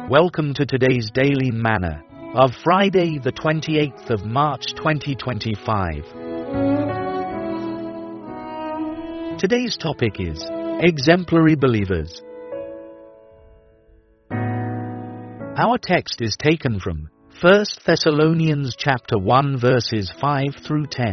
Welcome to today's Daily Manna of Friday, the 28th of March 2025. Today's topic is Exemplary Believers. Our text is taken from 1 Thessalonians chapter 1 verses 5 through 10.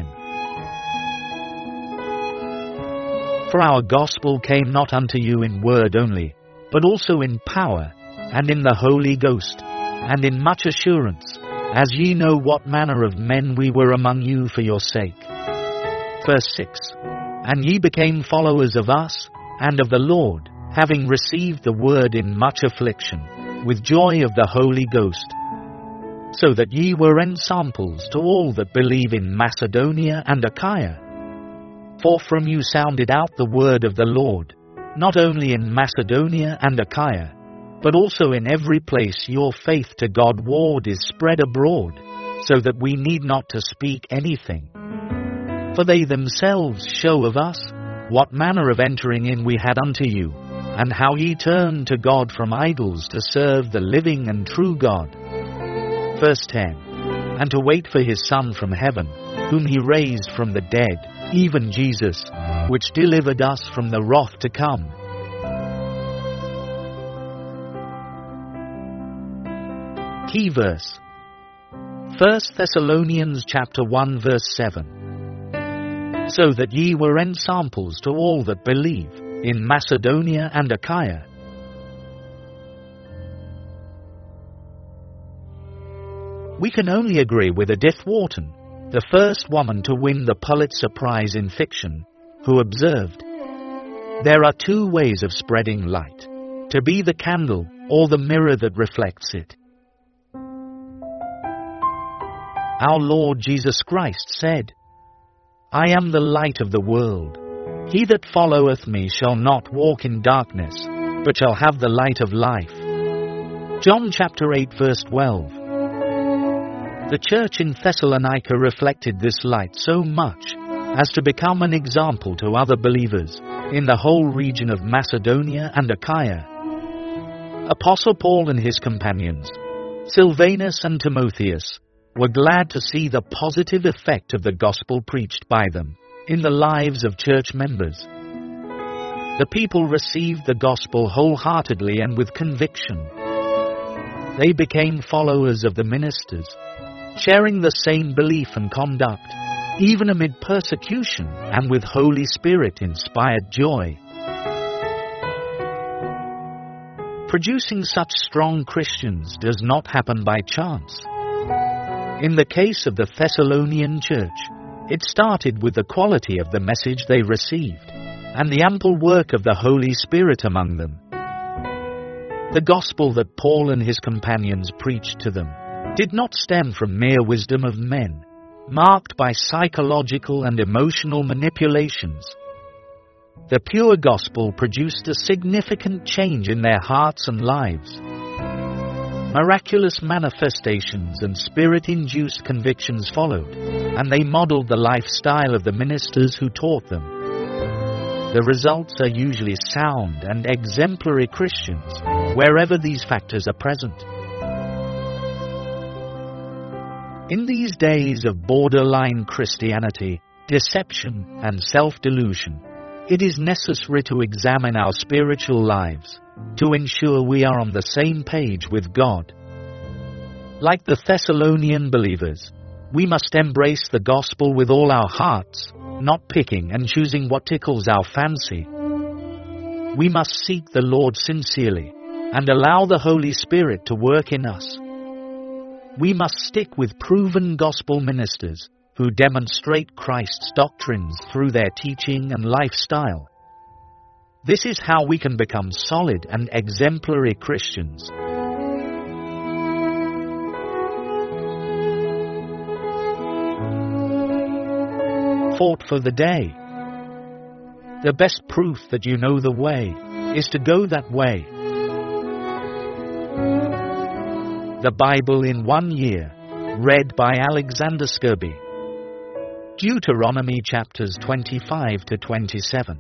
For our gospel came not unto you in word only, but also in power, and in the Holy Ghost, and in much assurance, as ye know what manner of men we were among you for your sake. Verse 6. And ye became followers of us, and of the Lord, having received the word in much affliction, with joy of the Holy Ghost, so that ye were ensamples to all that believe in Macedonia and Achaia. For from you sounded out the word of the Lord, not only in Macedonia and Achaia, but also in every place your faith to God ward is spread abroad, so that we need not to speak anything. For they themselves show of us what manner of entering in we had unto you, and how ye turned to God from idols to serve the living and true God. Verse 10. And to wait for his Son from heaven, whom he raised from the dead, even Jesus, which delivered us from the wrath to come. Key verse 1 Thessalonians chapter 1 verse 7. So that ye were ensamples to all that believe in Macedonia and Achaia. We can only agree with Edith Wharton, the first woman to win the Pulitzer Prize in fiction, who observed, "There are two ways of spreading light, to be the candle or the mirror that reflects it." Our Lord Jesus Christ said, "I am the light of the world. He that followeth me shall not walk in darkness, but shall have the light of life." John chapter 8 verse 12. The church in Thessalonica reflected this light so much as to become an example to other believers in the whole region of Macedonia and Achaia. Apostle Paul and his companions, Silvanus and Timotheus, were glad to see the positive effect of the gospel preached by them in the lives of church members. The people received the gospel wholeheartedly and with conviction. They became followers of the ministers, sharing the same belief and conduct, even amid persecution and with Holy Spirit-inspired joy. Producing such strong Christians does not happen by chance. In the case of the Thessalonian church, it started with the quality of the message they received and the ample work of the Holy Spirit among them. The gospel that Paul and his companions preached to them did not stem from mere wisdom of men, marked by psychological and emotional manipulations. The pure gospel produced a significant change in their hearts and lives. Miraculous manifestations and spirit-induced convictions followed, and they modeled the lifestyle of the ministers who taught them. The results are usually sound and exemplary Christians, wherever these factors are present. In these days of borderline Christianity, deception, and self-delusion, it is necessary to examine our spiritual lives to ensure we are on the same page with God. Like the Thessalonian believers, we must embrace the gospel with all our hearts, not picking and choosing what tickles our fancy. We must seek the Lord sincerely and allow the Holy Spirit to work in us. We must stick with proven gospel ministers who demonstrate Christ's doctrines through their teaching and lifestyle. This is how we can become solid and exemplary Christians. Thought for the day. The best proof that you know the way is to go that way. The Bible in 1 year, read by Alexander Skirby. Deuteronomy chapters 25 to 27.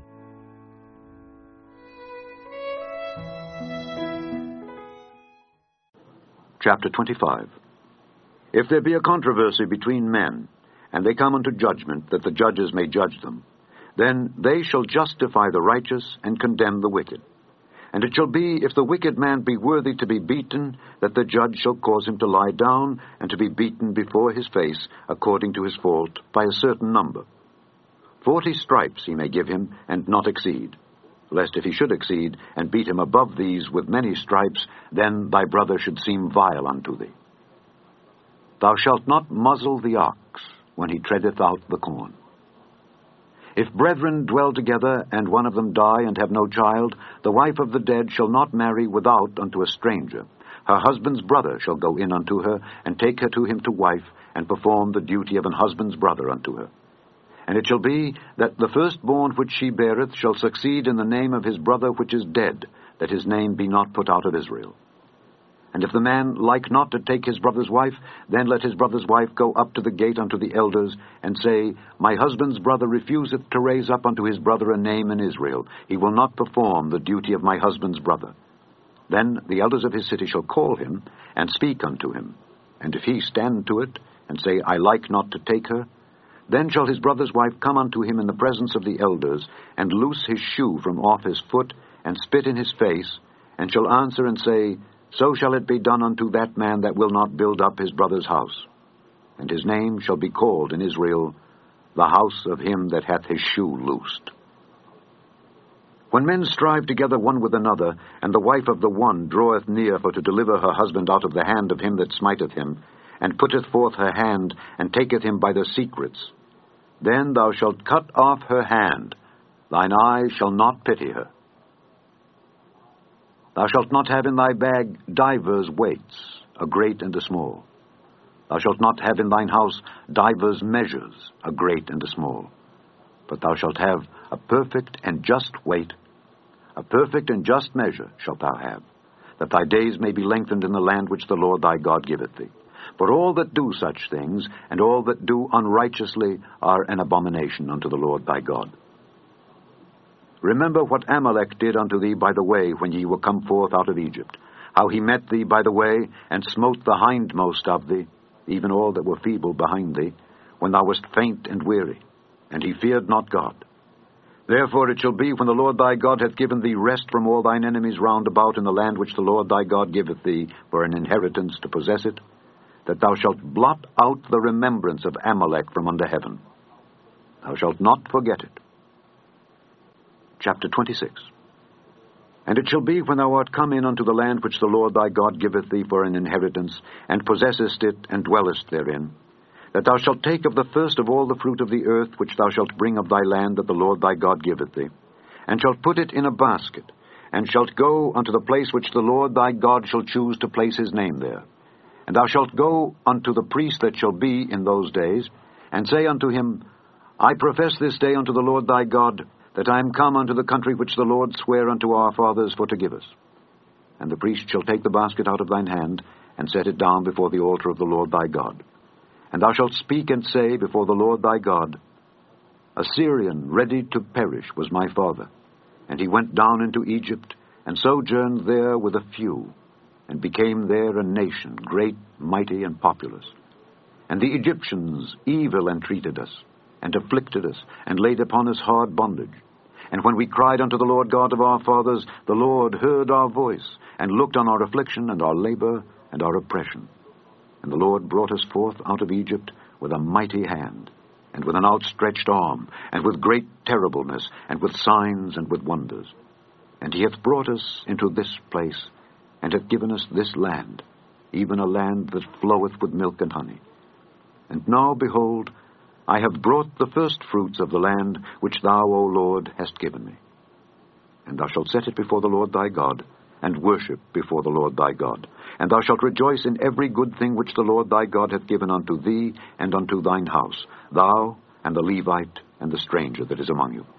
Chapter 25. If there be a controversy between men, and they come unto judgment, that the judges may judge them, then they shall justify the righteous and condemn the wicked. And it shall be, if the wicked man be worthy to be beaten, that the judge shall cause him to lie down, and to be beaten before his face, according to his fault, by a certain number. 40 stripes he may give him, and not exceed. Lest if he should exceed, and beat him above these with many stripes, then thy brother should seem vile unto thee. Thou shalt not muzzle the ox when he treadeth out the corn. If brethren dwell together, and one of them die, and have no child, the wife of the dead shall not marry without unto a stranger. Her husband's brother shall go in unto her, and take her to him to wife, and perform the duty of an husband's brother unto her. And it shall be, that the firstborn which she beareth shall succeed in the name of his brother which is dead, that his name be not put out of Israel. And if the man like not to take his brother's wife, then let his brother's wife go up to the gate unto the elders, and say, My husband's brother refuseth to raise up unto his brother a name in Israel. He will not perform the duty of my husband's brother. Then the elders of his city shall call him, and speak unto him. And if he stand to it, and say, I like not to take her, then shall his brother's wife come unto him in the presence of the elders, and loose his shoe from off his foot, and spit in his face, and shall answer and say, So shall it be done unto that man that will not build up his brother's house. And his name shall be called in Israel, the house of him that hath his shoe loosed. When men strive together one with another, and the wife of the one draweth near for to deliver her husband out of the hand of him that smiteth him, and putteth forth her hand, and taketh him by the secrets, then thou shalt cut off her hand, thine eye shall not pity her. Thou shalt not have in thy bag divers weights, a great and a small. Thou shalt not have in thine house divers measures, a great and a small. But thou shalt have a perfect and just weight, a perfect and just measure shalt thou have, that thy days may be lengthened in the land which the Lord thy God giveth thee. For all that do such things, and all that do unrighteously, are an abomination unto the Lord thy God. Remember what Amalek did unto thee by the way when ye were come forth out of Egypt, how he met thee by the way, and smote the hindmost of thee, even all that were feeble behind thee, when thou wast faint and weary, and he feared not God. Therefore it shall be, when the Lord thy God hath given thee rest from all thine enemies round about in the land which the Lord thy God giveth thee for an inheritance to possess it, that thou shalt blot out the remembrance of Amalek from under heaven. Thou shalt not forget it. Chapter 26. And it shall be, when thou art come in unto the land which the Lord thy God giveth thee for an inheritance, and possessest it, and dwellest therein, that thou shalt take of the first of all the fruit of the earth which thou shalt bring of thy land that the Lord thy God giveth thee, and shalt put it in a basket, and shalt go unto the place which the Lord thy God shall choose to place his name there. And thou shalt go unto the priest that shall be in those days, and say unto him, I profess this day unto the Lord thy God, that I am come unto the country which the Lord sware unto our fathers for to give us. And the priest shall take the basket out of thine hand, and set it down before the altar of the Lord thy God. And thou shalt speak and say before the Lord thy God, A Syrian ready to perish was my father, and he went down into Egypt, and sojourned there with a few, and became there a nation, great, mighty, and populous. And the Egyptians evil entreated us, and afflicted us, and laid upon us hard bondage. And when we cried unto the Lord God of our fathers, the Lord heard our voice, and looked on our affliction, and our labor, and our oppression. And the Lord brought us forth out of Egypt with a mighty hand, and with an outstretched arm, and with great terribleness, and with signs, and with wonders. And he hath brought us into this place, and hath given us this land, even a land that floweth with milk and honey. And now, behold, I have brought the first fruits of the land which thou, O Lord, hast given me. And thou shalt set it before the Lord thy God, and worship before the Lord thy God. And thou shalt rejoice in every good thing which the Lord thy God hath given unto thee and unto thine house, thou and the Levite and the stranger that is among you.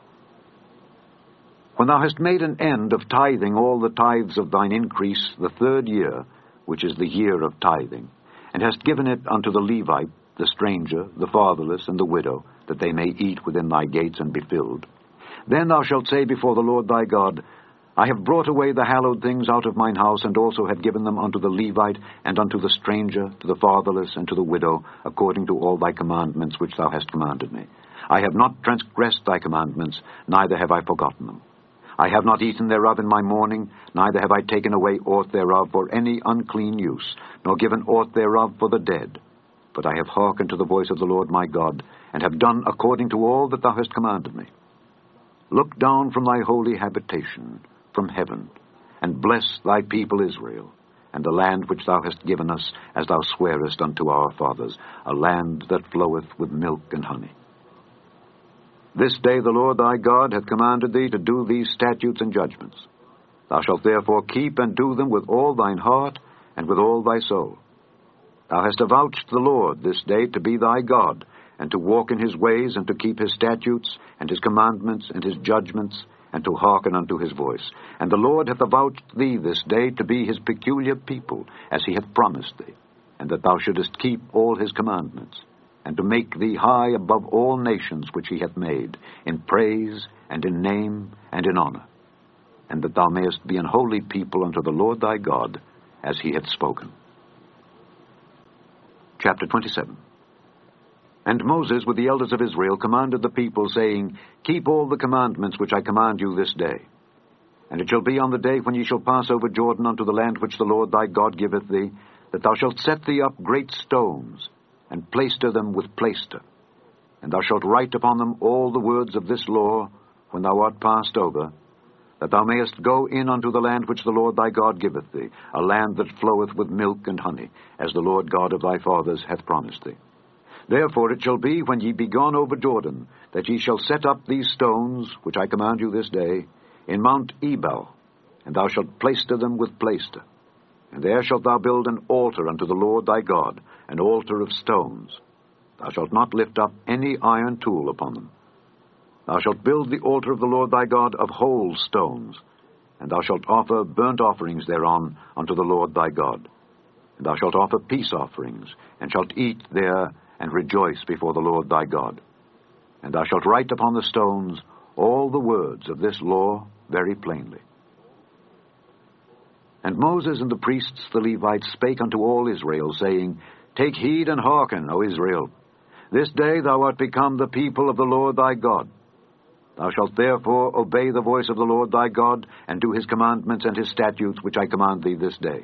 When thou hast made an end of tithing all the tithes of thine increase the 3rd year, which is the year of tithing, and hast given it unto the Levite, the stranger, the fatherless, and the widow, that they may eat within thy gates and be filled, then thou shalt say before the Lord thy God, I have brought away the hallowed things out of mine house, and also have given them unto the Levite, and unto the stranger, to the fatherless, and to the widow, according to all thy commandments which thou hast commanded me. I have not transgressed thy commandments, neither have I forgotten them. I have not eaten thereof in my mourning, neither have I taken away aught thereof for any unclean use, nor given aught thereof for the dead. But I have hearkened to the voice of the Lord my God, and have done according to all that thou hast commanded me. Look down from thy holy habitation, from heaven, and bless thy people Israel, and the land which thou hast given us, as thou swarest unto our fathers, a land that floweth with milk and honey. This day the Lord thy God hath commanded thee to do these statutes and judgments. Thou shalt therefore keep and do them with all thine heart and with all thy soul. Thou hast avouched the Lord this day to be thy God, and to walk in his ways, and to keep his statutes, and his commandments, and his judgments, and to hearken unto his voice. And the Lord hath avouched thee this day to be his peculiar people, as he hath promised thee, and that thou shouldest keep all his commandments, and to make thee high above all nations which he hath made, in praise, and in name, and in honor, and that thou mayest be an holy people unto the Lord thy God, as he hath spoken. Chapter 27. And Moses with the elders of Israel commanded the people, saying, Keep all the commandments which I command you this day. And it shall be on the day when ye shall pass over Jordan unto the land which the Lord thy God giveth thee, that thou shalt set thee up great stones, and plaister them with plaister. And thou shalt write upon them all the words of this law, when thou art passed over, that thou mayest go in unto the land which the Lord thy God giveth thee, a land that floweth with milk and honey, as the Lord God of thy fathers hath promised thee. Therefore it shall be, when ye be gone over Jordan, that ye shall set up these stones, which I command you this day, in Mount Ebal, and thou shalt plaister them with plaister. And there shalt thou build an altar unto the Lord thy God, an altar of stones. Thou shalt not lift up any iron tool upon them. Thou shalt build the altar of the Lord thy God of whole stones, and thou shalt offer burnt offerings thereon unto the Lord thy God. And thou shalt offer peace offerings, and shalt eat there, and rejoice before the Lord thy God. And thou shalt write upon the stones all the words of this law very plainly. And Moses and the priests the Levites spake unto all Israel, saying, Take heed and hearken, O Israel. This day thou art become the people of the Lord thy God. Thou shalt therefore obey the voice of the Lord thy God, and do his commandments and his statutes which I command thee this day.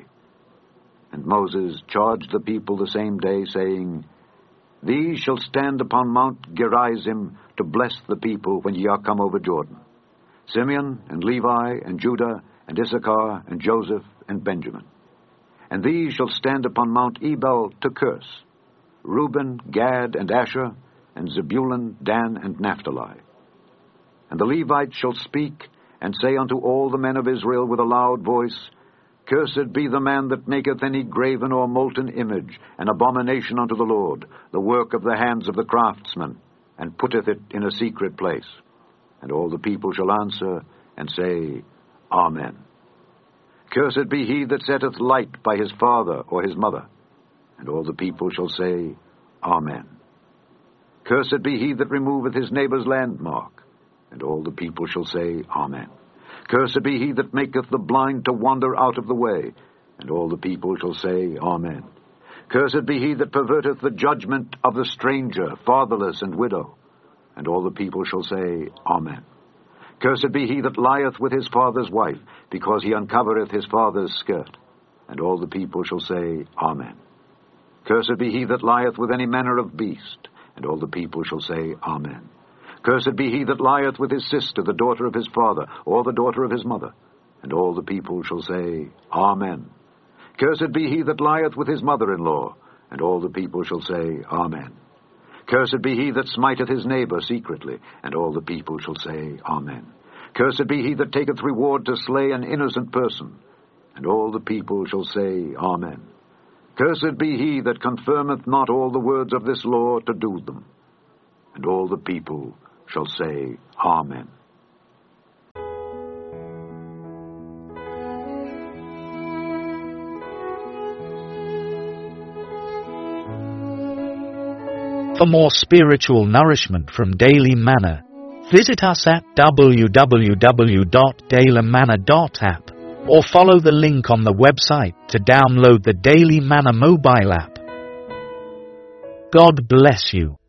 And Moses charged the people the same day, saying, These shall stand upon Mount Gerizim to bless the people when ye are come over Jordan, Simeon and Levi and Judah and Issachar and Joseph and Benjamin. And these shall stand upon Mount Ebal to curse, Reuben, Gad, and Asher, and Zebulun, Dan, and Naphtali. And the Levites shall speak, and say unto all the men of Israel with a loud voice, Cursed be the man that maketh any graven or molten image, an abomination unto the Lord, the work of the hands of the craftsman, and putteth it in a secret place. And all the people shall answer, and say, Amen. Cursed be he that setteth light by his father or his mother. And all the people shall say, Amen. Cursed be he that removeth his neighbour's landmark. And all the people shall say, Amen. Cursed be he that maketh the blind to wander out of the way. And all the people shall say, Amen. Cursed be he that perverteth the judgment of the stranger, fatherless, and widow. And all the people shall say, Amen. Cursed be he that lieth with his father's wife, because he uncovereth his father's skirt. And all the people shall say, Amen. Cursed be he that lieth with any manner of beast. And all the people shall say, Amen. Cursed be he that lieth with his sister, the daughter of his father, or the daughter of his mother. And all the people shall say, Amen. Cursed be he that lieth with his mother-in-law. And all the people shall say, Amen. Cursed be he that smiteth his neighbor secretly. And all the people shall say, Amen. Cursed be he that taketh reward to slay an innocent person. And all the people shall say, Amen. Cursed be he that confirmeth not all the words of this law to do them. And all the people shall say, Amen. For more spiritual nourishment from Daily Manna, Visit us at www.dailymanna.app or follow the link on the website to download the Daily Manna mobile app. God bless you.